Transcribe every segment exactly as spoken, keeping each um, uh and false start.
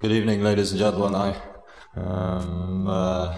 Good evening, ladies and gentlemen. I um uh,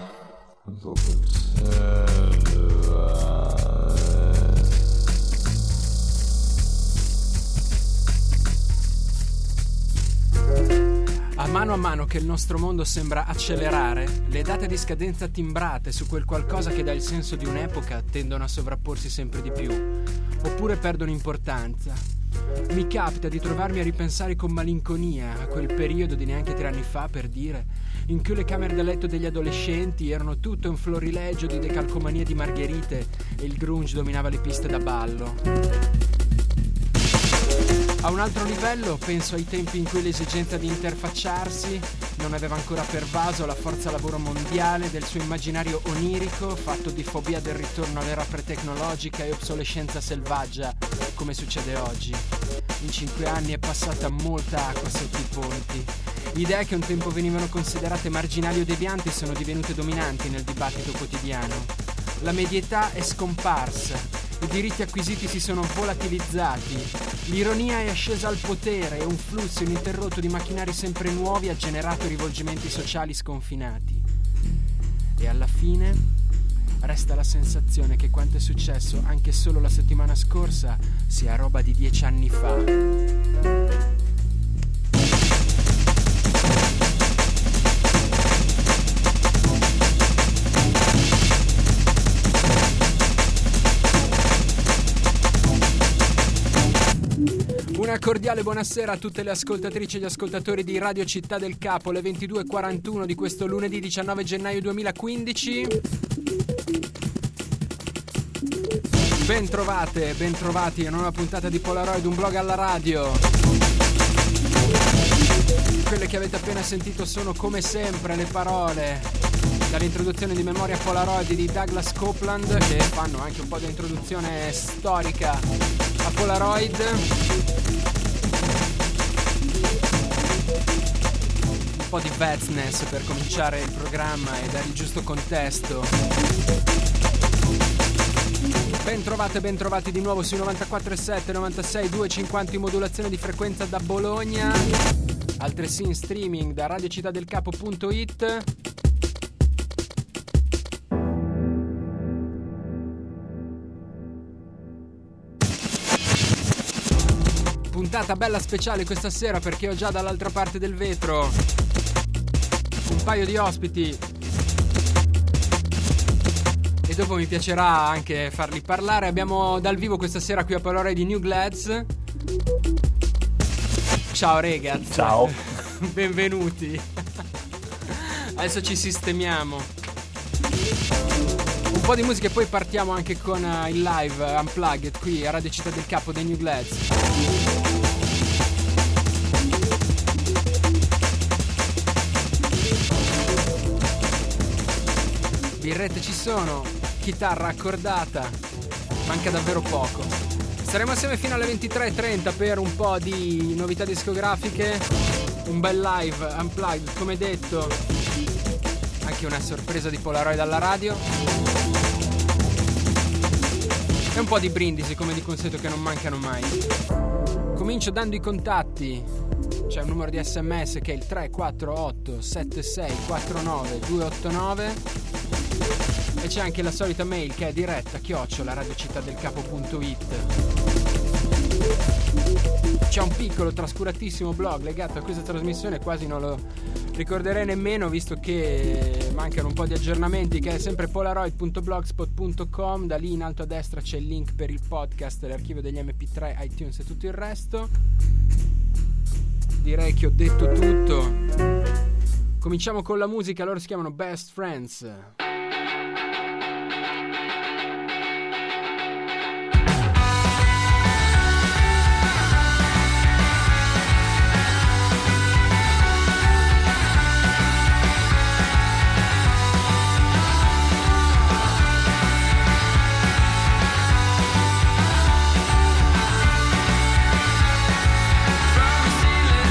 A mano a mano che il nostro mondo sembra accelerare, le date di scadenza timbrate su quel qualcosa che dà il senso di un'epoca tendono a sovrapporsi sempre di più, oppure perdono importanza. Mi capita di trovarmi a ripensare con malinconia a quel periodo di neanche tre anni fa, per dire, in cui le camere da letto degli adolescenti erano tutto un florilegio di decalcomanie di margherite e il grunge dominava le piste da ballo. A un altro livello penso ai tempi in cui l'esigenza di interfacciarsi non aveva ancora pervaso la forza lavoro mondiale del suo immaginario onirico fatto di fobia del ritorno all'era pretecnologica e obsolescenza selvaggia, come succede oggi. In cinque anni è passata molta acqua sotto i ponti. Idee che un tempo venivano considerate marginali o devianti sono divenute dominanti nel dibattito quotidiano. La medietà è scomparsa. I diritti acquisiti si sono volatilizzati, l'ironia è ascesa al potere e un flusso ininterrotto di macchinari sempre nuovi ha generato rivolgimenti sociali sconfinati. E alla fine resta la sensazione che quanto è successo anche solo la settimana scorsa sia roba di dieci anni fa. Una cordiale buonasera a tutte le ascoltatrici e gli ascoltatori di Radio Città del Capo, le ventidue e quarantuno di questo lunedì diciannove gennaio duemilaquindici. Ben trovate, ben trovati a una nuova puntata di Polaroid, un blog alla radio. Quelle che avete appena sentito sono come sempre le parole dall'introduzione di Memoria Polaroid di Douglas Copeland, che fanno anche un po' di introduzione storica a Polaroid. Un po' di Vetsness per cominciare il programma e dare il giusto contesto. Ben trovate, ben trovati di nuovo sui novantaquattro virgola sette, novantasei virgola due, cinquanta in modulazione di frequenza da Bologna, altresì in streaming da radiocittadelcapo punto it. Puntata bella speciale questa sera perché ho già dall'altra parte del vetro un paio di ospiti e dopo mi piacerà anche farli parlare. Abbiamo dal vivo questa sera qui a Polaroid di New Glads. Ciao ragazzi. Ciao. Benvenuti. Adesso ci sistemiamo un po' di musica e poi partiamo anche con uh, il live Unplugged qui a Radio Città del Capo dei New Glads. Birrette ci sono, chitarra accordata, manca davvero poco. Saremo assieme fino alle ventitré e trenta per un po' di novità discografiche, un bel live Unplugged come detto, anche una sorpresa di Polaroid alla radio e un po' di brindisi come di consueto che non mancano mai. Comincio dando i contatti. C'è un numero di sms che è il tre quattro otto sette sei quattro nove due otto nove e c'è anche la solita mail che è diretta chiocciola radiocittadelcapo punto it. C'è un piccolo trascuratissimo blog legato a questa trasmissione, quasi non lo ricorderei nemmeno visto che mancano un po' di aggiornamenti, che è sempre polaroid punto blogspot punto com. Da lì in alto a destra c'è il link per il podcast, l'archivio degli emme pi tre, iTunes e tutto il resto. Direi che ho detto tutto. Cominciamo con la musica, loro si chiamano Best Friends.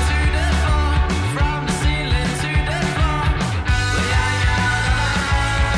From the ceiling to the floor, yeah, yeah.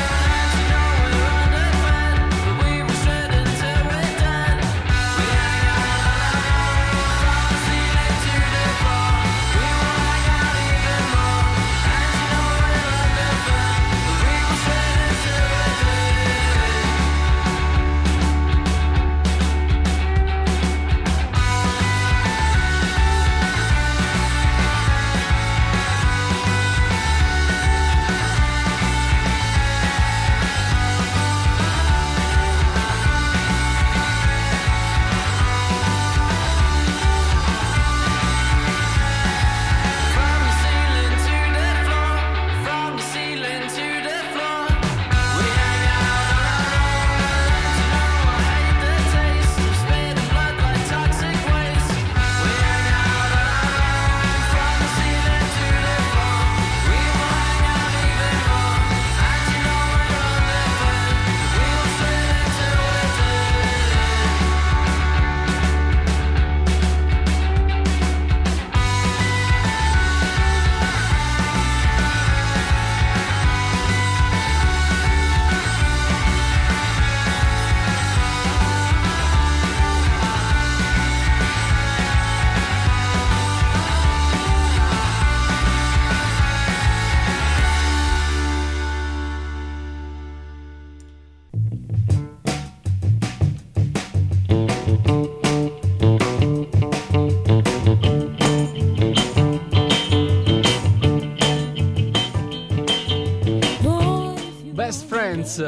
Records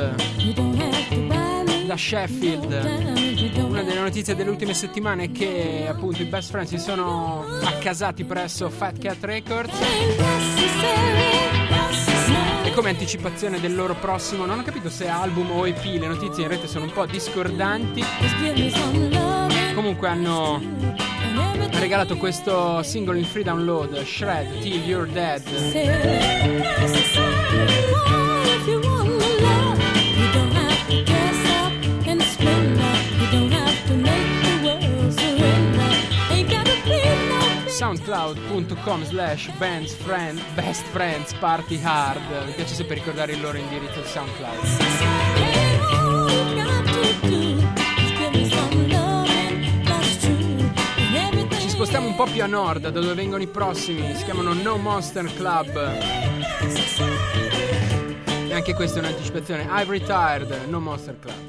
da Sheffield. Una delle notizie delle ultime settimane è che appunto i Best Friends si sono accasati presso Fat Cat Records e come anticipazione del loro prossimo, non ho capito se è album o E P, le notizie in rete sono un po' discordanti, comunque hanno regalato questo singolo in free download, Shred Till You're Dead. soundcloud.com slash bands friend best friends party hard. Mi piace sempre ricordare il loro indirizzo SoundCloud. Ci spostiamo un po' più a nord, da dove vengono i prossimi. Si chiamano No Monster Club e anche questa è un'anticipazione. I've Retired, No Monster Club.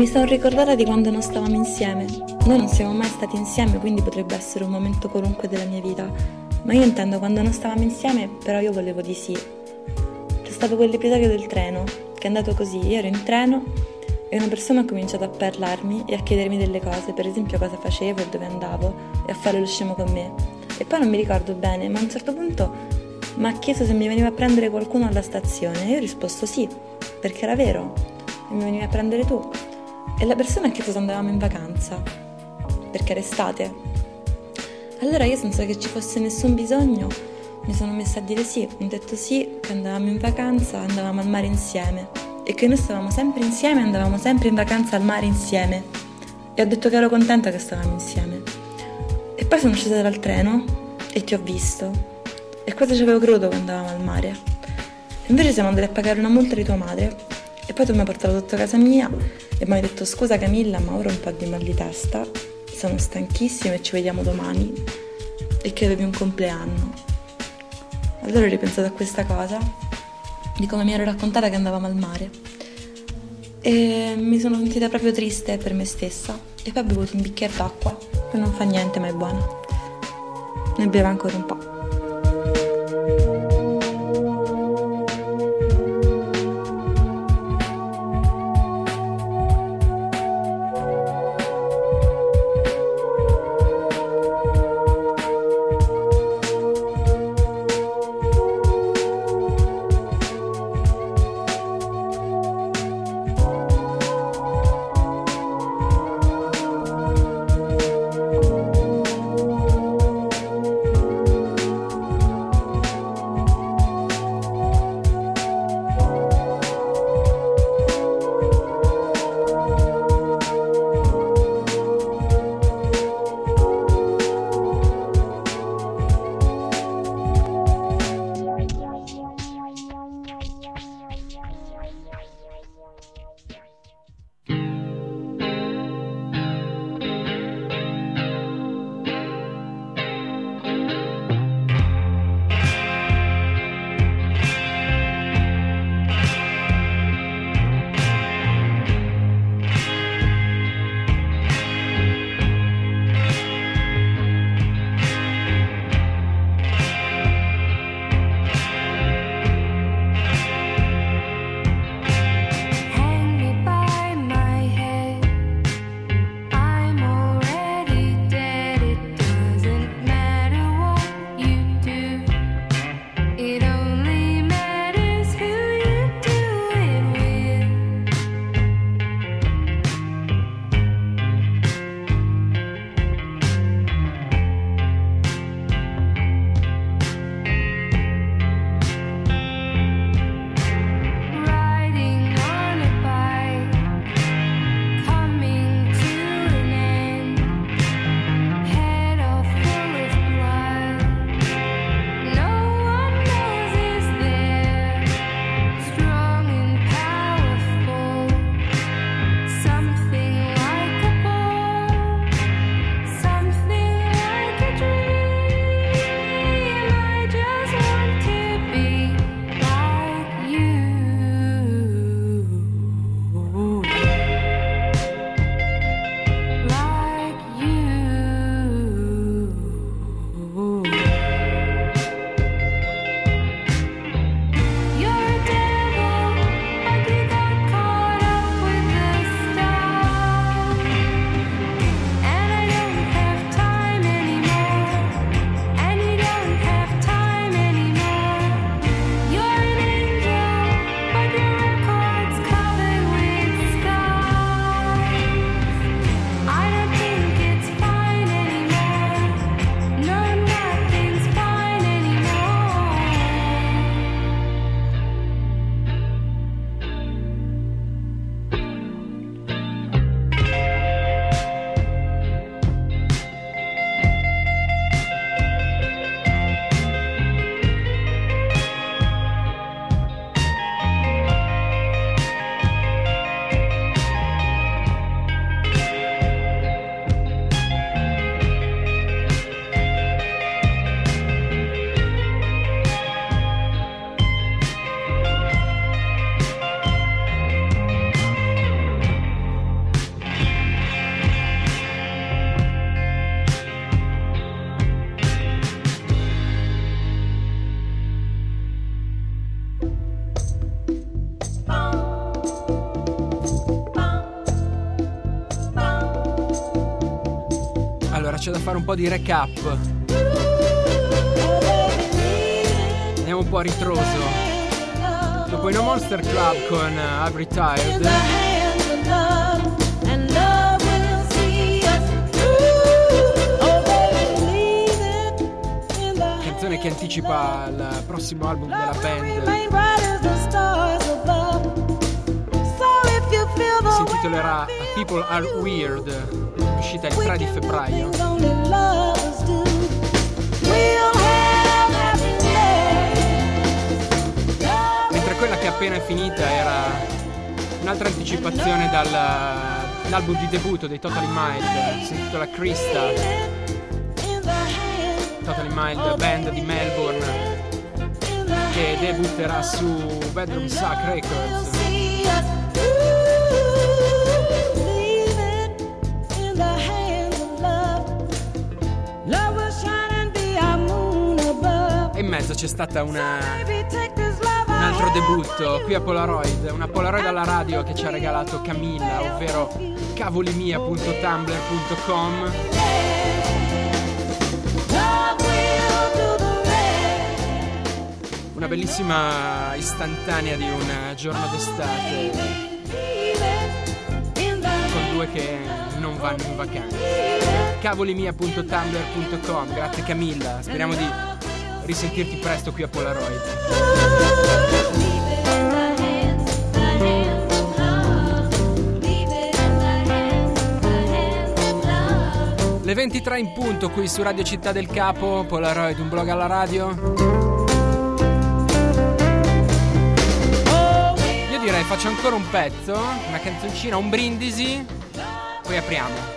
mi sono ricordata di quando non stavamo insieme. Noi non siamo mai stati insieme, quindi potrebbe essere un momento qualunque della mia vita. Ma io intendo quando non stavamo insieme, però io volevo di sì. C'è stato quell'episodio del treno, che è andato così. Io ero in treno e una persona ha cominciato a parlarmi e a chiedermi delle cose, per esempio cosa facevo e dove andavo, e a fare lo scemo con me. E poi non mi ricordo bene, ma a un certo punto mi ha chiesto se mi veniva a prendere qualcuno alla stazione. E io ho risposto sì, perché era vero, e mi veniva a prendere tu. E la persona ha chiesto se andavamo in vacanza, perché era estate. Allora io, senza che ci fosse nessun bisogno, mi sono messa a dire sì. Ho detto sì, che andavamo in vacanza, andavamo al mare insieme, e che noi stavamo sempre insieme, andavamo sempre in vacanza al mare insieme. E ho detto che ero contenta che stavamo insieme. E poi sono scesa dal treno e ti ho visto, e quasi ci avevo creduto che andavamo al mare. E invece siamo andati a pagare una multa di tua madre, e poi tu mi hai portato sotto casa mia e mi hai detto scusa Camilla, ma ora ho un po' di mal di testa, sono stanchissima e ci vediamo domani, e che avevi un compleanno. Allora ho ripensato a questa cosa, di come mi ero raccontata che andavamo al mare, e mi sono sentita proprio triste per me stessa, e poi ho bevuto un bicchiere d'acqua, che non fa niente ma è buona. Ne bevo ancora un po'. Allora c'è da fare un po' di recap. Andiamo un po' a ritroso. Dopo i No Monster Club con uh, I've Retired, canzone che anticipa il prossimo album della band, si intitolerà A People Are Weird, uscita il tre di febbraio. Mentre quella che appena è finita era un'altra anticipazione dall'album di debutto dei Totally Mild, si intitola Krista. Totally Mild, band di Melbourne che debutterà su Bedroom Suck Records. E in mezzo c'è stata una un altro debutto qui a Polaroid, una Polaroid alla radio che ci ha regalato Camilla, ovvero cavolimia punto tumblr punto com. Una bellissima istantanea di un giorno d'estate con due che non vanno in vacanza. cavolimia punto tumblr punto com. Grazie Camilla, speriamo di risentirti presto qui a Polaroid. Le ventitré in punto qui su Radio Città del Capo, Polaroid, un blog alla radio. Io direi faccio ancora un pezzo, una canzoncina, un brindisi, poi apriamo.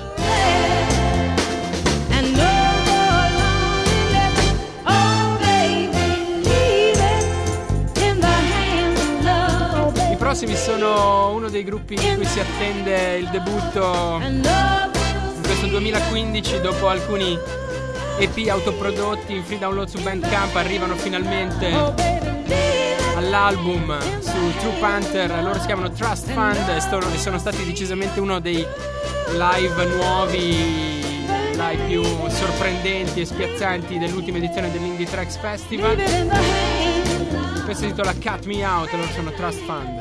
I prossimi sono uno dei gruppi in cui si attende il debutto in questo duemilaquindici. Dopo alcuni E P autoprodotti in free download su Bandcamp arrivano finalmente all'album su True Panther. Loro si chiamano Trust Fund e sono stati decisamente uno dei live nuovi, live più sorprendenti e spiazzanti dell'ultima edizione dell'Indie Tracks Festival. Questo si intitola Cut Me Out, loro sono Trust Fund.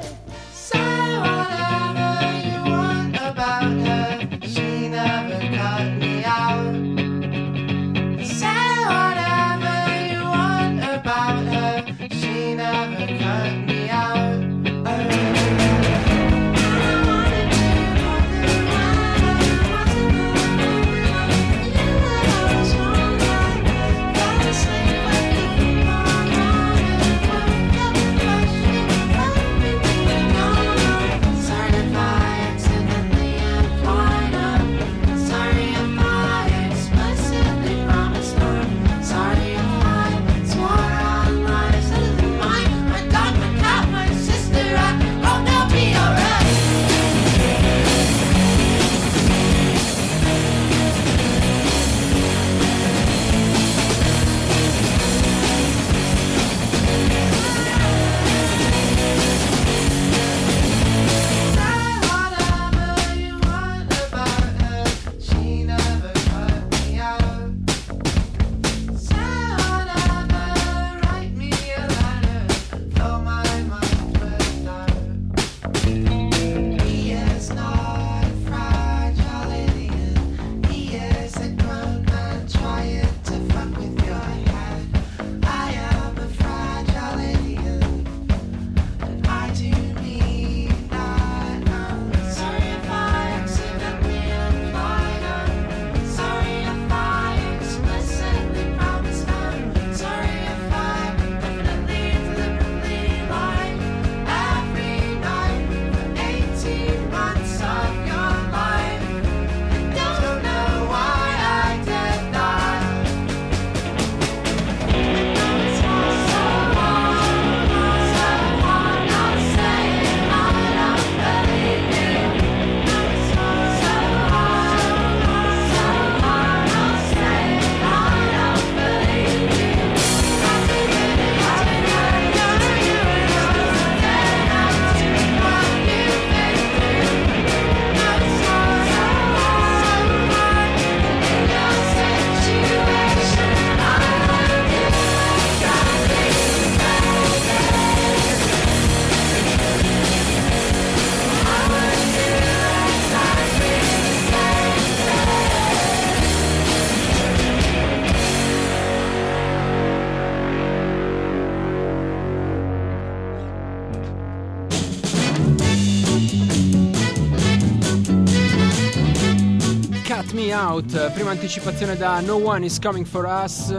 Cut Me Out, prima anticipazione da No One Is Coming For Us,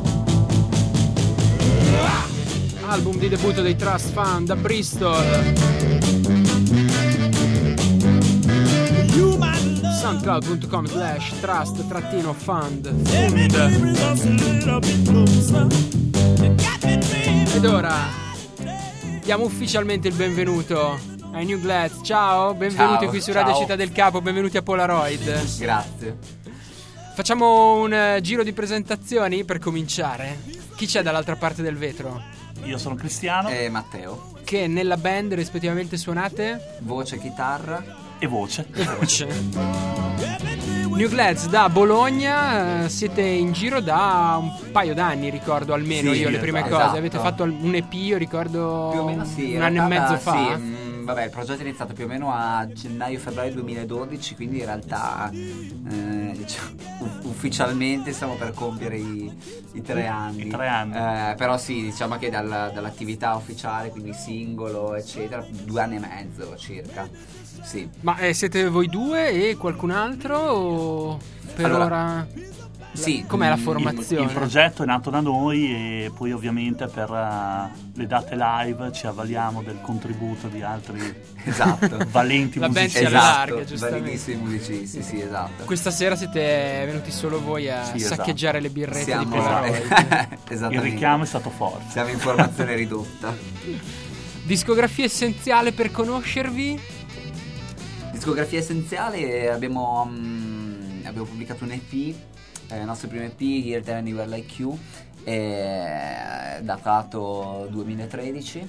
album di debutto dei Trust Fund da Bristol. soundcloud.com slash trust trattino fund ed ora diamo ufficialmente il benvenuto ai New Glads. Ciao, benvenuti ciao, qui su ciao. Radio Città del Capo, benvenuti a Polaroid. Grazie. Facciamo un uh, giro di presentazioni per cominciare. Chi c'è dall'altra parte del vetro? Io sono Cristiano E Matteo. Che nella band rispettivamente suonate? Voce, chitarra. e voce. E voce. New Glads da Bologna, eh, siete in giro da un paio d'anni, ricordo almeno Sì, io le prime esatto. cose. Avete fatto un E P, io ricordo Più o meno sì. un anno e mezzo fa. Sì, mh, vabbè, il progetto è iniziato più o meno a gennaio-febbraio duemiladodici, quindi in realtà eh, diciamo, u- ufficialmente stiamo per compiere i, i tre anni. I tre anni. Eh, però sì, diciamo che dal- dall'attività ufficiale, quindi singolo, eccetera, due anni e mezzo circa. Sì. Ma eh, siete voi due e qualcun altro? O per Allora, ora? Sì. Com'è la il- formazione? Il progetto è nato da noi e poi ovviamente per uh, le date live ci avvaliamo del contributo di altri Esatto. valenti La band musicisti. si allarga, Esatto, giustamente. validissimi musicisti, sì, esatto. Questa sera siete venuti solo voi a Sì, esatto. saccheggiare le birrette Siamo di Polaroid. Il Esattamente. richiamo è stato forte. Siamo in formazione ridotta. Discografia essenziale per conoscervi? Discografia essenziale, abbiamo, mm, abbiamo pubblicato un E P, eh, il nostro primo E P, Here, There, Anywhere Like You, è datato duemilatredici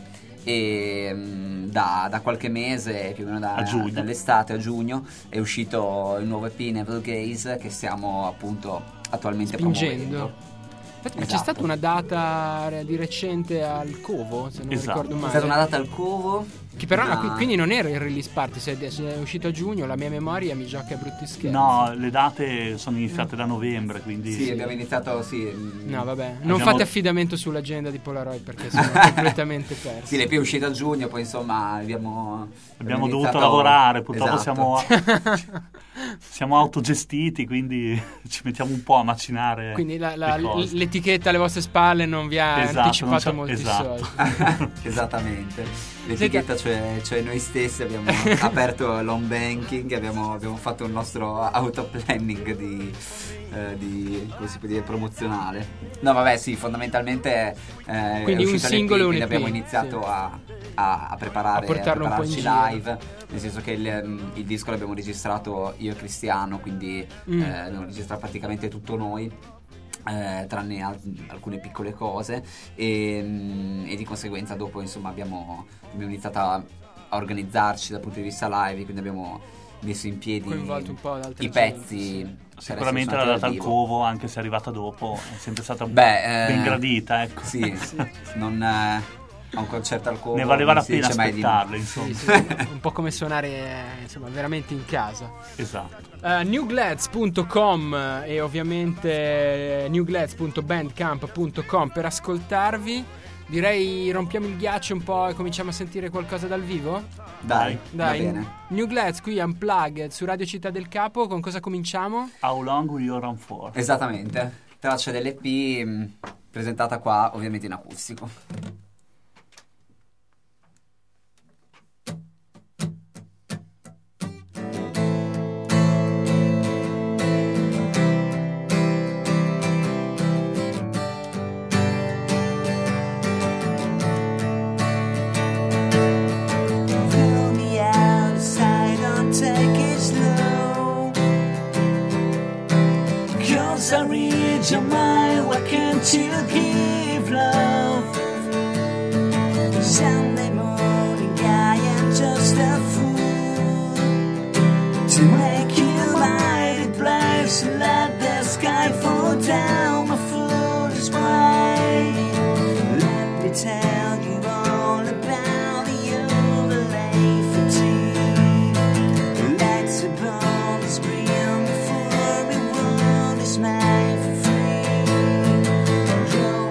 e mm, da, da qualche mese, più o meno da, A giugno. dall'estate a giugno, è uscito il nuovo E P Navel Gaze che stiamo appunto attualmente Spingendo. promuovendo. Aspetta, ma c'è Esatto. stata una data di recente al Covo, se non Esatto. ricordo È male. stata una data al Covo. Che però da- qui- quindi non era il release party, se è, se è uscito a giugno, la mia memoria mi gioca a brutti scherzi. No, le date sono iniziate da novembre, quindi Sì, abbiamo iniziato, sì. mm, No, vabbè, non Abbiamo- fate affidamento sull'agenda di Polaroid perché sono completamente persi. Sì, l'E P è uscito a giugno, poi insomma abbiamo... abbiamo dovuto iniziato- lavorare, purtroppo Esatto. siamo, siamo autogestiti, quindi ci mettiamo un po' a macinare. Quindi la- la- le cose. l'etichetta alle vostre spalle non vi ha Esatto, anticipato non c'è- molti esatto. soldi. Esattamente. L'etichetta, cioè, cioè noi stessi abbiamo aperto l'home banking, abbiamo, abbiamo fatto il nostro auto planning di, eh, di come si può dire, promozionale. No vabbè sì, fondamentalmente eh, Quindi è un uscito l'E P, singolo e un quindi E P, abbiamo iniziato sì. a, a, a preparare A portarlo un po' in prepararci giro. live, nel senso che il, il disco l'abbiamo registrato io e Cristiano, quindi Mm. eh, abbiamo registrato praticamente tutto noi. Eh, tranne al- alcune piccole cose e, mm, e di conseguenza dopo insomma abbiamo, abbiamo iniziato a, a organizzarci dal punto di vista live, quindi abbiamo messo in piedi Coinvolto un po' ad altre i gente, pezzi sì. per Sicuramente essere la suonati data al dal vivo. Covo, anche se è arrivata dopo, è sempre stata un Beh, ben eh, gradita, ecco. sì, non eh, a un concerto al Covo Ne valeva non la si pena dice mai di no. aspettarle, insomma. Sì, sì, un po' come suonare eh, insomma veramente in casa. Esatto. Uh, newglads punto com e ovviamente newglads punto bandcamp punto com per ascoltarvi. Direi rompiamo il ghiaccio un po' e cominciamo a sentire qualcosa dal vivo? Dai, Dai, va bene. New Glads qui Unplugged su Radio Città del Capo. Con cosa cominciamo? How long will you run for? Esattamente, traccia dell'E P mh, presentata qua ovviamente in acustico. Pull me out aside, don't take it slow. 'Cause I read your mind, why can't you give love? Sunday morning, I am just a fool to make you mine. It blights and let the sky fall down. My foot is wide. Let me tell you all about the overlay fatigue. Let's upon the spring before the world is made for free. Roll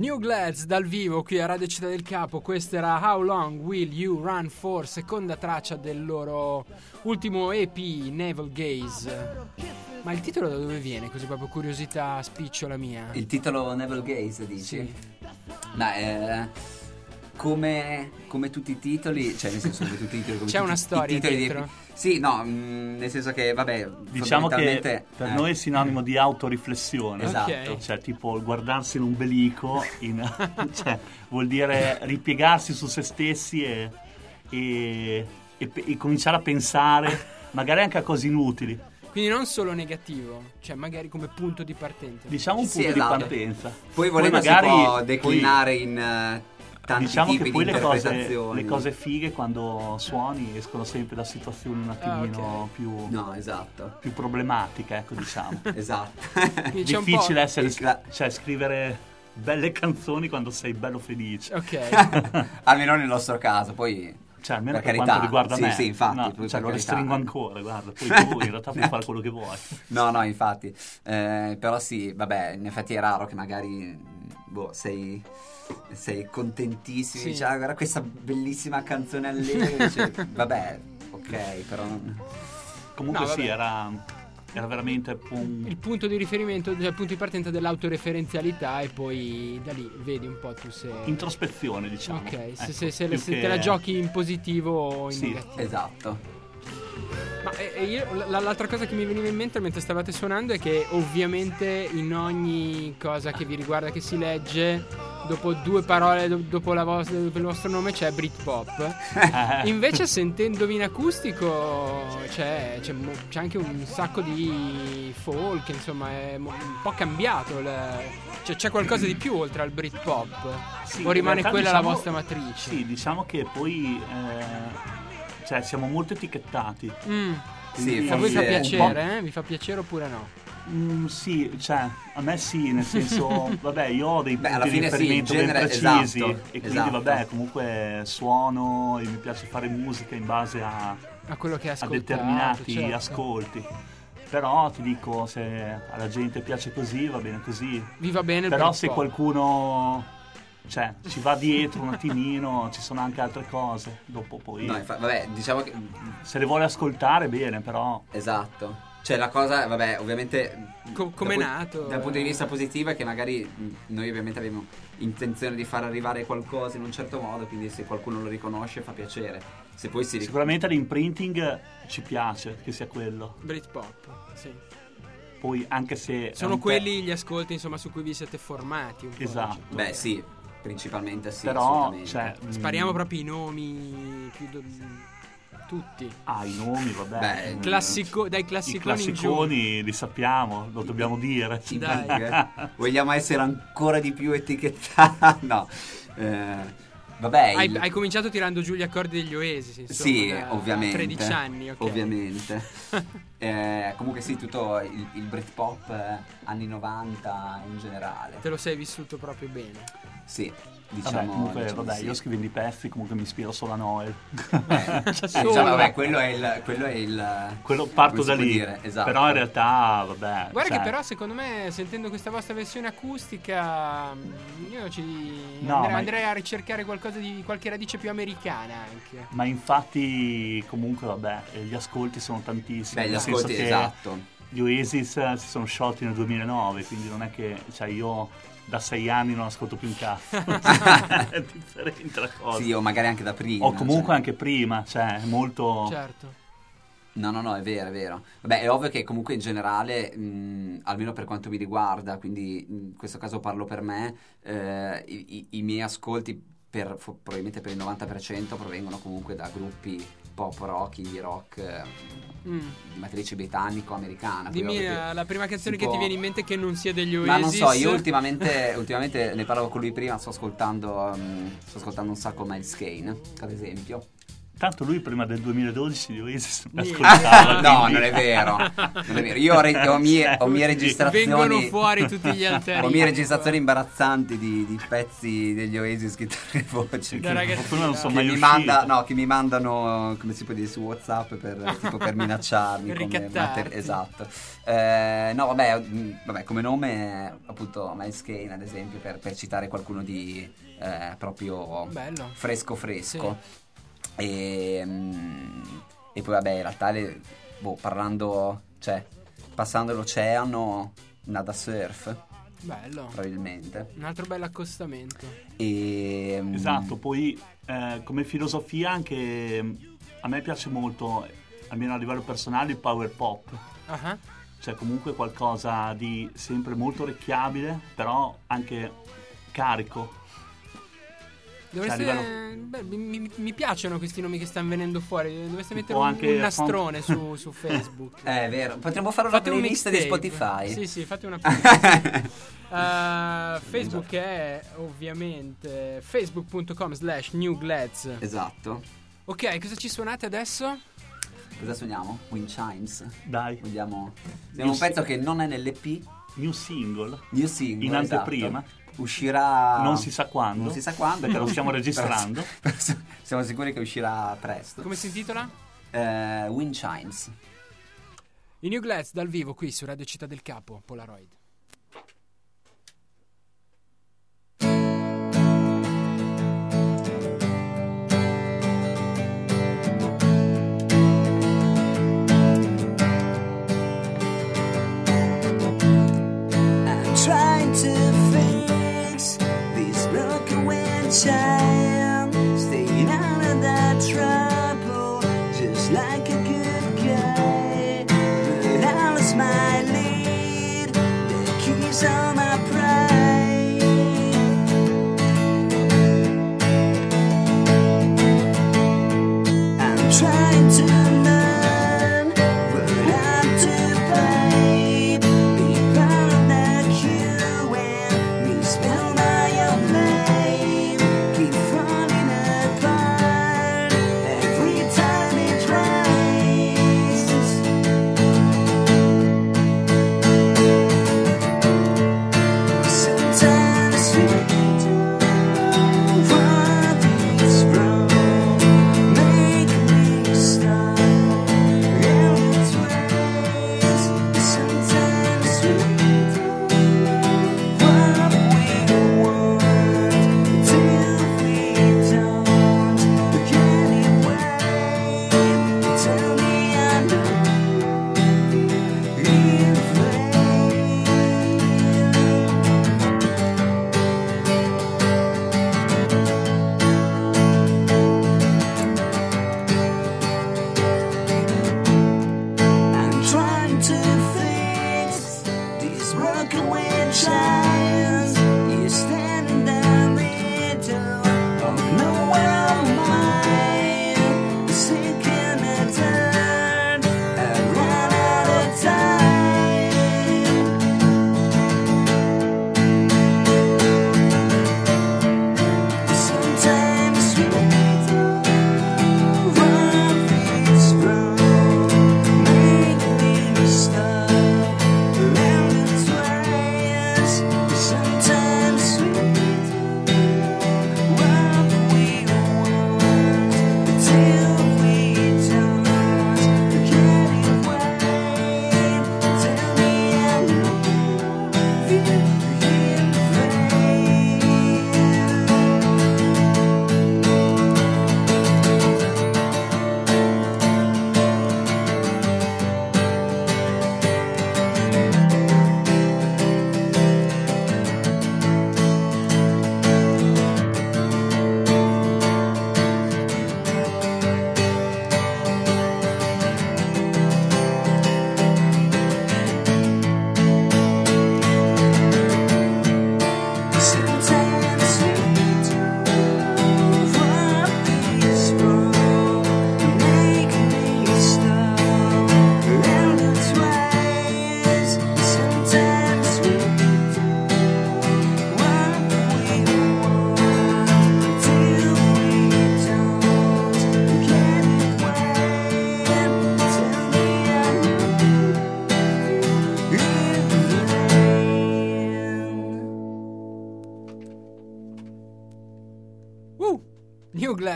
New Glads dal vivo qui a Radio Città del Capo. Questa era How Long Will You Run For, seconda traccia del loro ultimo E P, Navel Gaze. Ma il titolo da dove viene? Così proprio curiosità spicciola mia. Il titolo Navel Gaze, dici? Sì. Ma eh, come, come tutti i titoli, cioè nel senso come tutti i titoli, come C'è tutti una i storia titoli dietro? Di, sì, no, mh, nel senso che vabbè, Diciamo che fondamentalmente, per eh, noi è sinonimo di autoriflessione. Esatto. Ok. Cioè tipo guardarsi in un ombelico in, cioè, vuol dire ripiegarsi su se stessi e, e, e, e cominciare a pensare magari anche a cose inutili. Quindi non solo negativo, cioè magari come punto di partenza. Diciamo un Sì, punto esatto. di partenza. Poi volendo magari si può poi- declinare in eh, tanti Diciamo tipi che poi di le cose, interpretazioni. le cose fighe quando suoni escono sempre da situazioni un attimino Ah, ok. più, No, esatto. più problematiche, ecco, diciamo. Esatto. Quindi c'è un Difficile po'... essere, il cla- cioè scrivere belle canzoni quando sei bello felice. Ok. Almeno nel nostro caso, poi Cioè, almeno per per, carità, quanto riguarda sì, me. sì, infatti, No, poi cioè, per lo carità. restringo ancora, guarda. Poi tu in realtà puoi fare quello che vuoi. No, no, infatti. Eh, però sì, vabbè, in effetti è raro che magari boh, sei sei contentissimo, Sì. dici, ah, guarda questa bellissima canzone allegre, cioè, vabbè, ok, però non- Comunque No, sì, vabbè. era, era veramente un... Il punto di riferimento, cioè il punto di partenza dell'autoreferenzialità e poi da lì vedi un po' tu se... introspezione, diciamo. Ok, se, Ecco, se, se, più se che- te la giochi in positivo o in Sì. negativo. esatto. Ma e, e io, l- l'altra cosa che mi veniva in mente mentre stavate suonando è che ovviamente in ogni cosa che vi riguarda, che si legge, dopo due parole do- dopo, la vostra, dopo il vostro nome c'è Britpop. Eh, Invece sentendovi in acustico c'è, c'è, mo- c'è anche un sacco di folk, insomma è mo- un po' cambiato, il- cioè, c'è qualcosa di più oltre al Britpop, sì, o in rimane realtà quella diciamo- la vostra matrice? Sì, diciamo che poi... eh, cioè, siamo molto etichettati. Mm. Sì, A voi fa forse- piacere, eh? Vi fa piacere oppure no? Mm, sì, cioè, a me sì, nel senso, vabbè, io ho dei Beh, alla punti di fine sì, in riferimento ben genere, precisi esatto, e quindi esatto. vabbè, comunque suono e mi piace fare musica in base a, A quello che a ascoltate, determinati certo. ascolti. Però ti dico, se alla gente piace così, va bene così. Vi va bene il Però se Britpop. qualcuno cioè ci va dietro un attimino, ci sono anche altre cose. Dopo poi No, infa- vabbè, diciamo che se le vuole ascoltare bene, però esatto. Cioè la cosa, vabbè, ovviamente Co- com'è dal pu- nato? Dal punto di vista positivo è che magari mh, noi ovviamente abbiamo intenzione di far arrivare qualcosa in un certo modo, quindi se qualcuno lo riconosce fa piacere. Se poi si ric- sicuramente l'imprinting ci piace che sia quello. Britpop, sì. Poi anche se è Sono un te- quelli gli ascolti, insomma, su cui vi siete formati un po', Esatto. diciamo. Beh, sì, principalmente sì, però assolutamente. cioè Spariamo mh, proprio i nomi più do- tutti. ah, i nomi, vabbè. Beh, mh, Classico, dai i classiconi, in giù. classiconi li sappiamo, lo dobbiamo dire. Sì, Dai. big, eh. Vogliamo essere ancora di più etichettati? No. Eh, vabbè, Hai, il- hai cominciato tirando giù gli accordi degli Oasis, insomma, sì, da ovviamente. tredici anni, ok. Ovviamente. Eh, comunque sì, tutto il, il Britpop eh, anni novanta in generale. Te lo sei vissuto proprio bene. Sì, Vabbè, diciamo. comunque, diciamo vabbè, sì. io scrivendo i pezzi comunque mi ispiro solo a Noel. Eh, eh, Solo. diciamo, vabbè, quello è il. Quello è il Quello parto come da si può lì. dire, esatto. Però in realtà, vabbè. Guarda cioè, che però secondo me sentendo questa vostra versione acustica mh, io ci No, andrei, ma- andrei a ricercare qualcosa di qualche radice più americana anche. Ma infatti, comunque, vabbè, eh, gli ascolti sono tantissimi. Beh, gli nel senso ascolti, che esatto. Gli Oasis eh, si sono sciolti nel duemilanove, quindi non è che, cioè, io da sei anni non ascolto più un cazzo. È differente la cosa. Sì, o magari anche da prima. o comunque cioè. anche prima, cioè, è molto. Certo. No, no, no, è vero, è vero. Vabbè, è ovvio che comunque in generale, mh, almeno per quanto mi riguarda, quindi in questo caso parlo per me, eh, i, i- i miei ascolti per, fo- probabilmente per il novanta per cento provengono comunque da gruppi pop rock, indie rock, eh, Mm. di matrice britannico-americana. Quindi Dimmi ovvio la, che la prima canzone si che può- ti viene in mente che non sia degli Oasis. Ma non so, io ultimamente, ultimamente ne parlavo con lui prima, sto ascoltando, um, sto ascoltando un sacco Miles Kane, ad esempio. Tanto lui prima del duemiladodici di Oasis Sì. ascoltava. No, quindi- non è vero. Non è vero. Io ho, re- ho mie, ho mie registrazioni. Vengono fuori tutti gli altari. Ho mie registrazioni imbarazzanti di, di pezzi degli Oasis chitarre e voci. Da Che, ragazzina. Fortuna non sono che mai mi, usciti. manda, no, che mi mandano, come si può dire, su WhatsApp per, tipo per minacciarmi. Per come ricattarti. mater- esatto. Eh, no, vabbè, mh, vabbè, come nome, appunto, Miles Kane, ad esempio, per, per citare qualcuno di eh, proprio Bello. fresco fresco. E, mm, e poi vabbè in realtà le, boh, parlando, cioè passando l'oceano, nada surf Bello. probabilmente. Un altro bel accostamento. E, mm, Esatto, poi eh, come filosofia anche mm, a me piace molto, almeno a livello personale, il power pop. Ah, Cioè comunque qualcosa di sempre molto orecchiabile, però anche carico. Dovreste... Cioè, a livello- Beh, mi, mi- mi piacciono questi nomi che stanno venendo fuori. Dovreste mettere Tipo un, anche un nastrone su, su Facebook. Eh, è vero, potremmo fare una Fate un playlist di mixtape. Spotify. Sì, sì, fate una playlist. Uh, Facebook è ovviamente facebook punto com slash newglads. Esatto. Ok, cosa ci suonate adesso? Cosa suoniamo? Wind Chimes. Dai, Vogliamo Abbiamo un pezzo che non è nell'E P, new single, new single, in anteprima. esatto. Uscirà Non si sa quando, Non si sa quando, perché lo stiamo registrando. Però siamo sicuri che uscirà presto. Come si intitola? Eh, Wind Chimes. I New Glads dal vivo qui su Radio Città del Capo, Polaroid. I'm trying to fix this broken wind chime, staying out of that trouble, just like a good guy. But I lost my lead,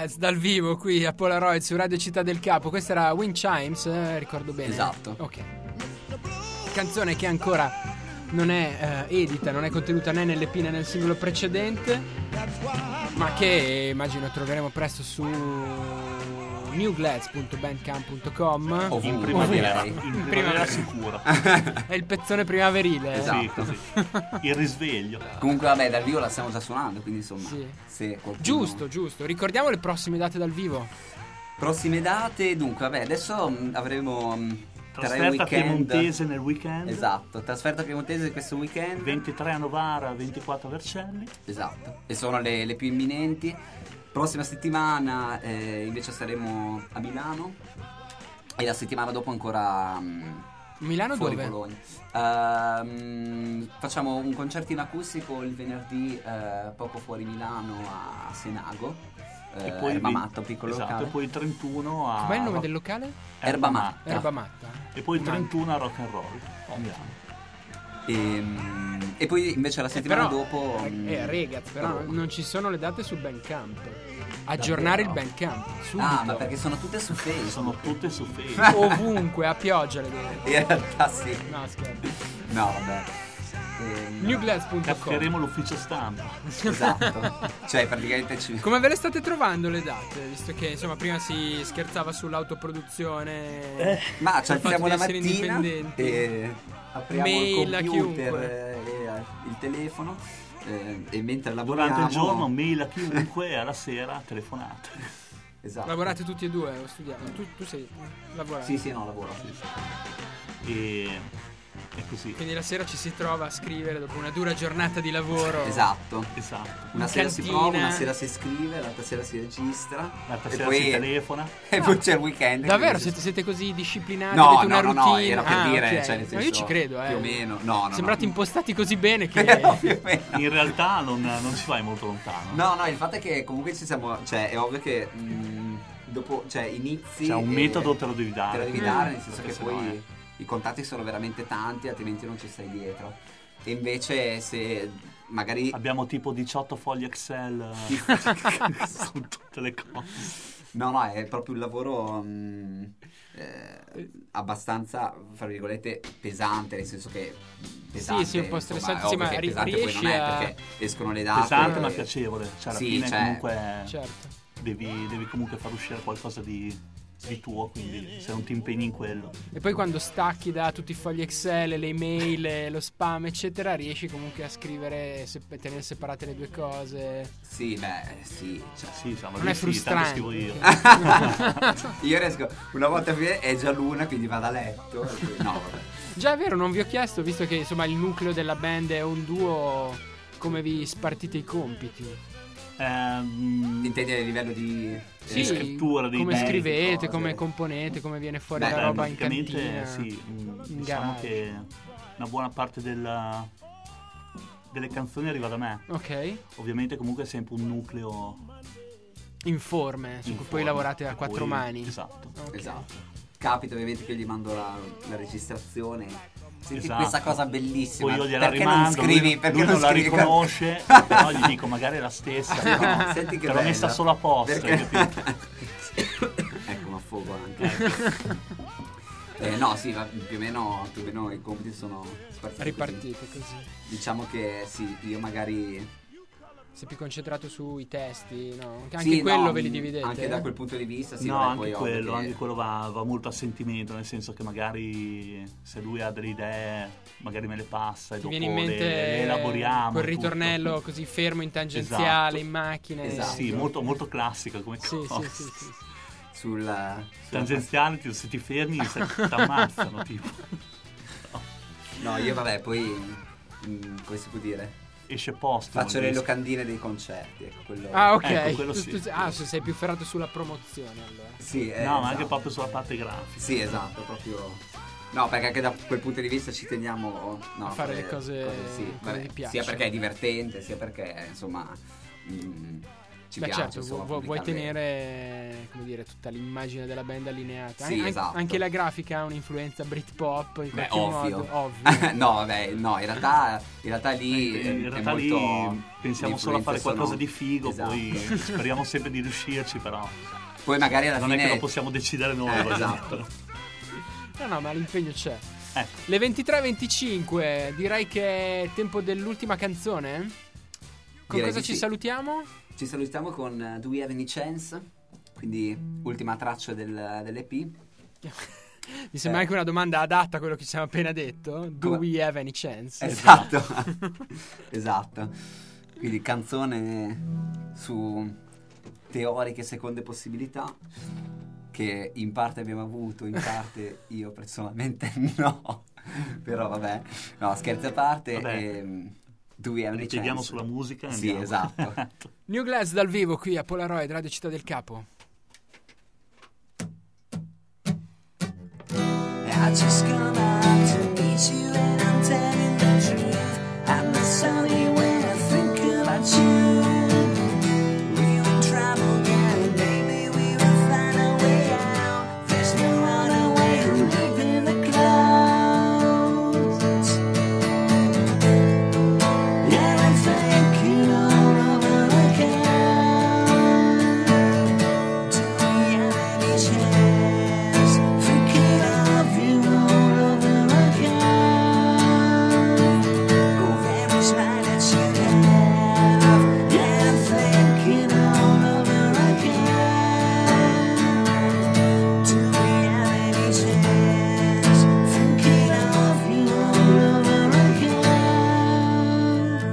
Glads dal vivo qui a Polaroid su Radio Città del Capo. Questa era Wind Chimes, eh, ricordo bene. Esatto. Ok. Canzone che ancora non è eh, edita, non è contenuta né nell'E P né nel singolo precedente, ma che immagino troveremo presto su new glads punto bandcamp punto com. Ovunque, In primavera, direi. in primavera. primavera sicuro. È il pezzone primaverile. Esatto. Sì, così. Il risveglio. Comunque vabbè, dal vivo la stiamo già suonando, quindi insomma, Sì. se qualcuno... Giusto, giusto. Ricordiamo le prossime date dal vivo. Prossime date, dunque vabbè, adesso mh, avremo mh, tre Trasferta weekend. piemontese nel weekend. Esatto, trasferta piemontese questo weekend. ventitré a Novara, ventiquattro a Vercelli. Esatto, e sono le, le più imminenti. Prossima settimana eh, invece saremo a Milano e la settimana dopo ancora mh, Milano fuori dove? Bologna. Ehm, facciamo un concertino acustico il venerdì eh, poco fuori Milano a Senago. Eh, E poi Erba vi- Matta, un piccolo esatto, locale. e poi il trentuno a Com'è il nome del locale? Erba Matta. Erba Matta. E poi il Manca. trentuno a Rock and Roll a Milano. E, e poi invece la settimana però, dopo eh, eh, ragazzi, però Roma. non ci sono le date sul Bandcamp. Aggiornare Davvero? il Bandcamp subito. Ah, ma perché sono tutte su Facebook. Sono tutte su Facebook. Ovunque, a pioggia le deve. In realtà sì. No, scherzo. No, vabbè. Ehm, new glads punto com. Caffieremo l'ufficio stampa. Esatto. Cioè, praticamente ci... Come ve le state trovando le date? Visto che insomma prima si scherzava sull'autoproduzione. Eh, Ma ci sul fatto alziamo di la essere mattina indipendenti. e apriamo Mail a il computer chiunque. e e il telefono eh, e mentre lavoriamo Durante il giorno mail a chiunque e alla sera telefonate. Esatto. Lavorate tutti e due o studiate? Tu, tu sei lavorato. Sì, sì, no, lavoro. E è così. Quindi la sera ci si trova a scrivere dopo una dura giornata di lavoro. Esatto. Esatto. Una In sera si cantina. prova, una sera si scrive, l'altra sera si registra L'altra e sera poi, si telefona. e poi c'è il weekend. Davvero? quindi- Siete, siete così disciplinati? No, avete no, una no, no, routine? era per Ah, dire, ok. cioè, nel No, io senso, ci credo, eh. più o meno. No, no, Sembrate no. impostati così bene che. Più o meno. In realtà non, non ci vai molto lontano. No, no, il fatto è che comunque ci siamo, cioè è ovvio che mh, dopo, cioè inizi Cioè, un e- metodo te lo devi dare. te lo devi dare, Mm. nel senso Perché che sennò poi è- i contatti sono veramente tanti, altrimenti non ci stai dietro. E invece se magari Abbiamo tipo diciotto fogli Excel eh, con tutte le cose. no, no, è proprio un lavoro mh, eh, abbastanza, fra virgolette, pesante, nel senso che pesante, Sì, sì, un po' insomma, stressante, è sì, ovvio ma che ri- pesante poi riesci non è a- perché escono le date. Pesante e- ma piacevole. Cioè alla Sì, fine cioè- comunque Certo. devi, devi comunque far uscire qualcosa di, di tuo, quindi se non ti impegni in quello. E poi quando stacchi da tutti i fogli Excel, le email, lo spam, eccetera, riesci comunque a scrivere, se, tenere separate le due cose. Sì, beh, sì, cioè, Sì, siamo Non è lì, sì, tanto frustrante. scrivo io. io riesco una volta a finire è già l'una, quindi vado a letto. e poi- No, vabbè. Già è vero, non vi ho chiesto, visto che insomma il nucleo della band è un duo, come vi spartite i compiti? Ehm, Intendi a livello di Sì, scrittura dei come testi, scrivete, cose. come componete, come viene fuori Beh, la beh, roba in praticamente cantina. sì, mm, in diciamo garage. che una buona parte della, delle canzoni arriva da me. Ok, Ovviamente comunque è sempre un nucleo informe, su cui poi informe, lavorate a e quattro poi- mani. Esatto. Ok. Esatto. Capita ovviamente che io gli mando la, la registrazione. Senti Esatto. questa cosa bellissima. Poi io gliela perché non rimando, scrivi? lui, perché lui non la scrivi? riconosce, però gli dico magari è la stessa. No, senti che te l'ho bella. messa solo apposta, Perché- capito? Ecco, ma fuoco anche. Eh, no, sì, va- più o meno, più o meno i compiti sono spartiti così. Ripartite così. Diciamo che sì, io magari Sei più concentrato sui testi, no? Anche sì, quello no, ve li dividete? anche da quel punto di vista, sì, no, vabbè, anche poi ovvio quello, che- anche quello va, va molto a sentimento, nel senso che magari se lui ha delle idee, magari me le passa e Ti dopo viene in le, mente le elaboriamo. quel tutto. ritornello così fermo in tangenziale, Esatto. in macchina. Esatto. Sì, molto, molto classica come Sì, cosa. sì, sì, sì, sì. sulla, sulla Tangenziale, ti- se ti fermi ti ammazzano, tipo. No, io vabbè, poi mm, come si può dire? Esce posto. Faccio le locandine dei concerti, ecco quello. Ah, ok. Ecco, quello Tu- sì. tu- ah, se sei più ferrato sulla promozione allora. Sì, eh, No, ma anche esatto. proprio sulla parte grafica. Sì, esatto, proprio. No, perché anche da quel punto di vista ci teniamo no, A fare le cose- sì, come vabbè, vi piace. sia perché è divertente, sia perché insomma mm, ci Beh, piace. certo, insomma, vu- vuoi pubblicarle. tenere, come dire, tutta l'immagine della band allineata. Sì, An- esatto. Anche la grafica ha un'influenza Britpop in Beh, qualche ovvio. modo. Ovvio. No, vabbè, no, in realtà, in realtà lì Eh, in è realtà molto, lì pensiamo le solo a fare influenze qualcosa sono- di figo, Esatto. poi speriamo sempre di riuscirci, però Poi magari alla non fine è che lo possiamo decidere noi. Eh, voglio esatto. dire. No, no, ma l'impegno c'è. Eh, Le ventitré e venticinque, direi che è tempo dell'ultima canzone. Con Direi cosa di ci sì. salutiamo? Ci salutiamo con uh, Do We Have Any Chance? Quindi ultima traccia del, dell'E P. Mi sembra Eh. anche una domanda adatta a quello che ci siamo appena detto. Do Come- we have any chance? Esatto. Esatto. Quindi canzone su teoriche seconde possibilità che in parte abbiamo avuto, in parte io personalmente no. Però vabbè. No, scherzi a parte. Vabbè. ehm, Do We Have Any ripieghiamo Chance? sulla musica e Sì, andiamo. esatto. New Glass dal vivo qui a Polaroid, Radio Città del Capo. I just come out to meet you and I'm telling the truth. I'm not sorry when I think about you. We were in trouble, yeah, maybe we will find a way out. There's no other way to live in the clouds. Yeah, I'm thinking all over again. Do we have any chance? Thinking of you all over again. Oh, there is mine that you have. Yeah, I'm thinking all over again. Do we have any chance? Thinking of you all over again.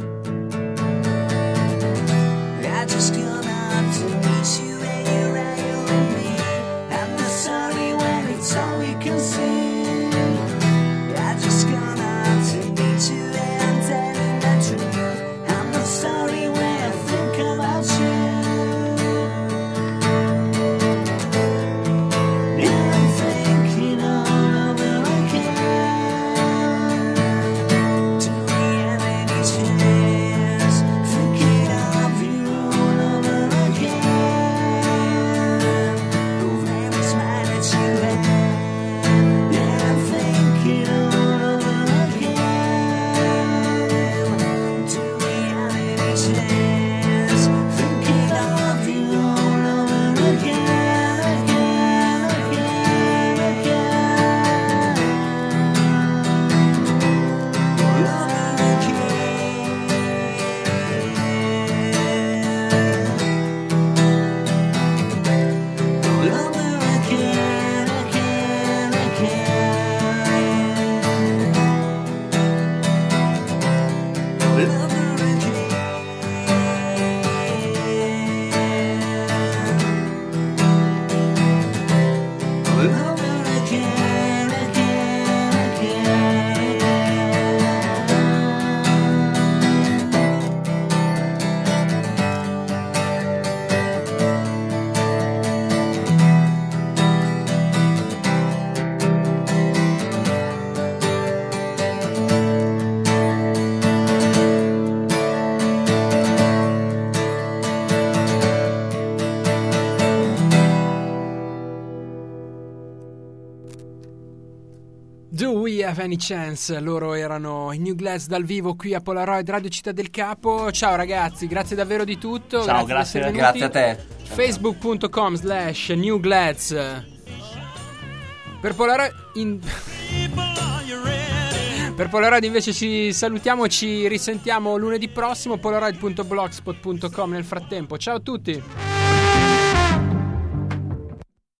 I just come out to meet you and you're right, you and me. I'm not sorry when it's all we can see. I just come out to meet you and I'm telling the truth. I'm not sorry when I think about you. Yeah, I'm thinking all over again. Do we have any chance? Thinking of you all over again. Oh, there is mine that you have. Yeah, I'm thinking all over again. Do we have any chance? Thinking of you all over again, again, again, again. All over again. All over again, again, again. All over again. All over again, again, Do we have any chance? Loro erano i New Glass dal vivo qui a Polaroid, Radio Città del Capo. Ciao ragazzi, grazie davvero di tutto. Ciao, di grazie. essere venuti. Grazie a te. facebook punto com slash New Glass. Per Polaroid in... Per Polaroid invece ci salutiamo, ci risentiamo lunedì prossimo. Polaroid punto blogspot punto com nel frattempo. Ciao a tutti.